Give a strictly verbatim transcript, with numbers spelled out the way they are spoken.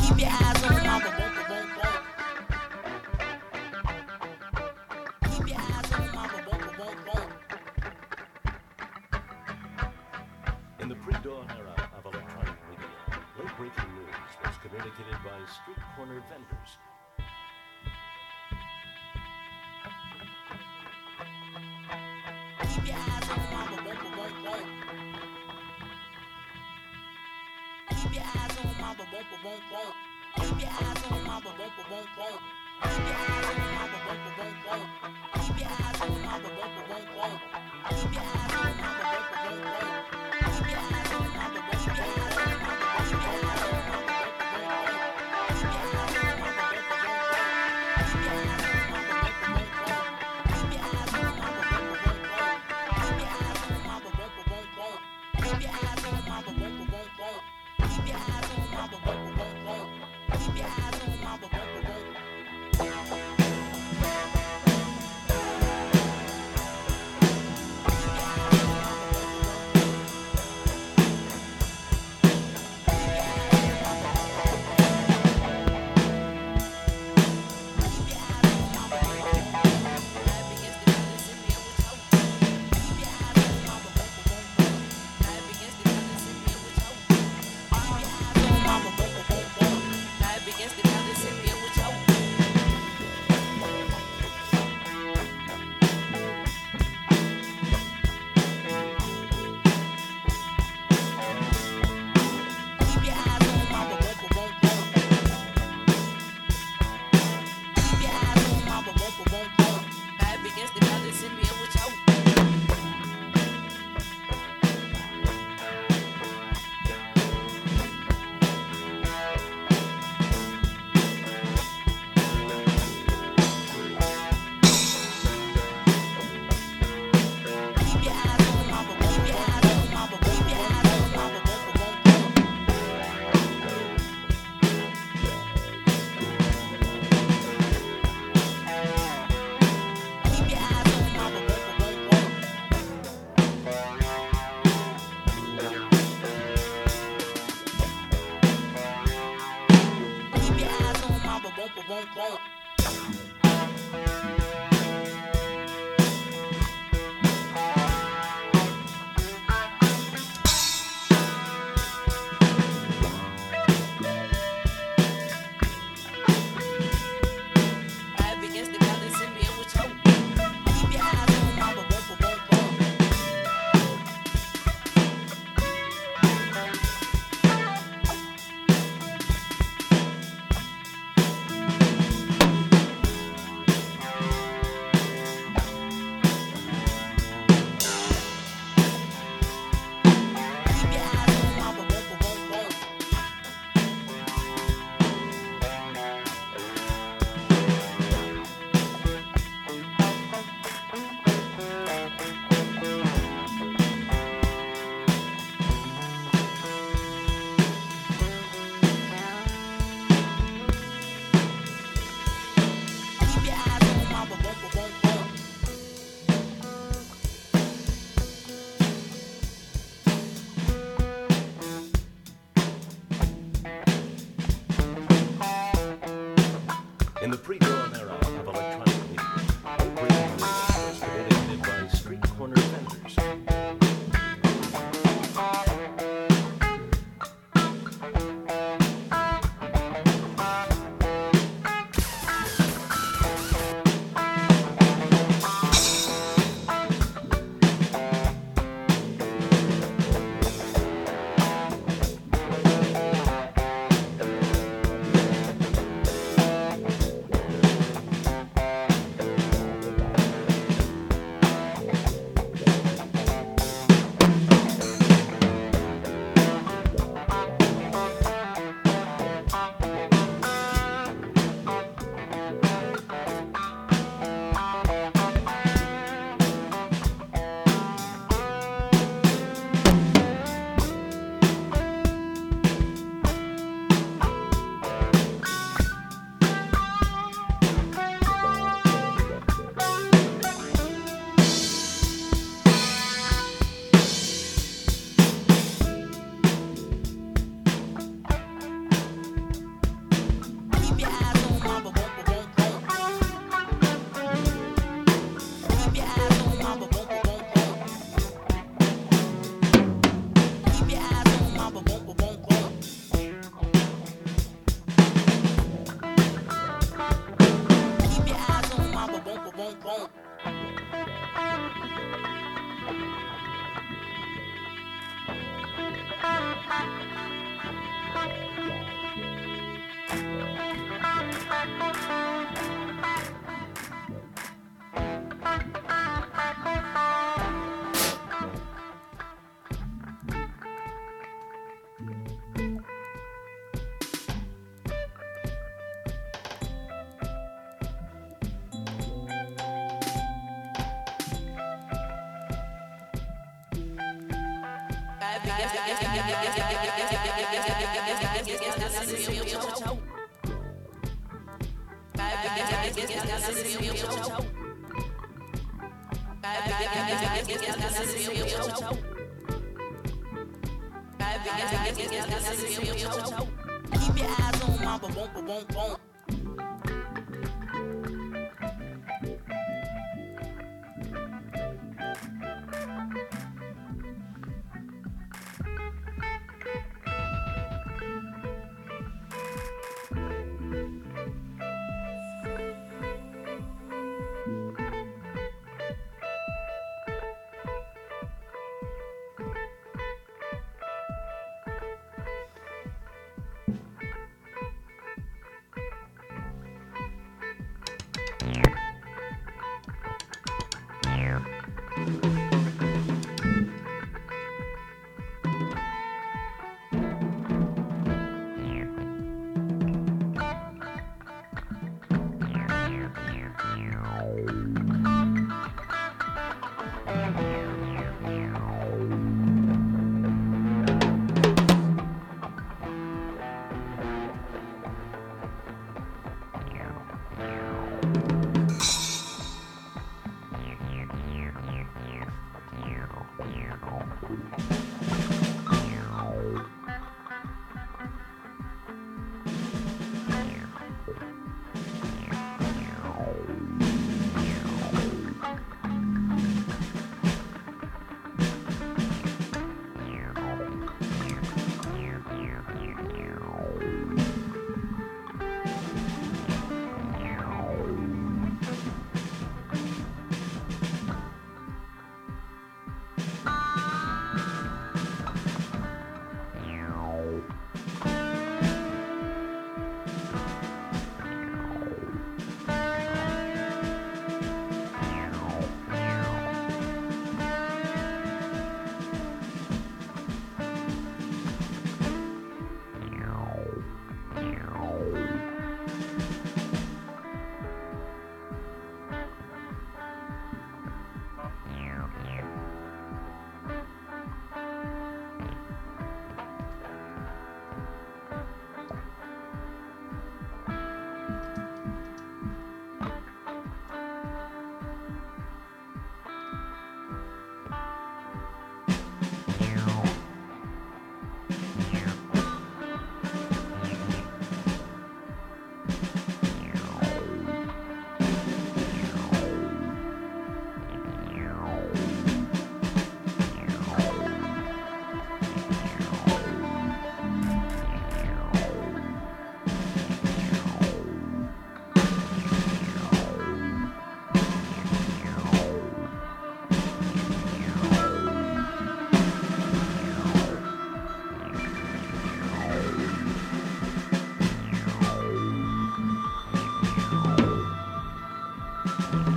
Keep your eyes on mama, won't, won't, won't. Keep your eyes on mama, won't, won't, won't. In the pre-dawn era of electronic media, late-breaking news was communicated by street-corner vendors. Keep your eyes on mama, won't, won't, won't. Keep your eyes on mama, won't, won't, won't. Keep your eyes on mama, won't, won't, won't. Keep your eyes on mama, won't, won't, won't. Keep your eyes on mama, won't, won't, won't. Keep your eyes on mama, won't, won't, won't. Keep your eyes on mama, won't, won't, won't. Keep your eyes on mama, won't, won't, won't. Keep your eyes on mama, won't, won't, won't. Keep your eyes on mama, won't, won't, won't. Keep your eyes on mama, won't, won't, won't. Keep your eyes on mama, won't, won't, won't. Keep your eyes on mama, won't, won't, won't. Keep your eyes on mama, won't, won't, won't. Keep your eyes on mama, won't, won't, won't. ba boom boom. Keep your eyes on my ba boom ba boom boom. You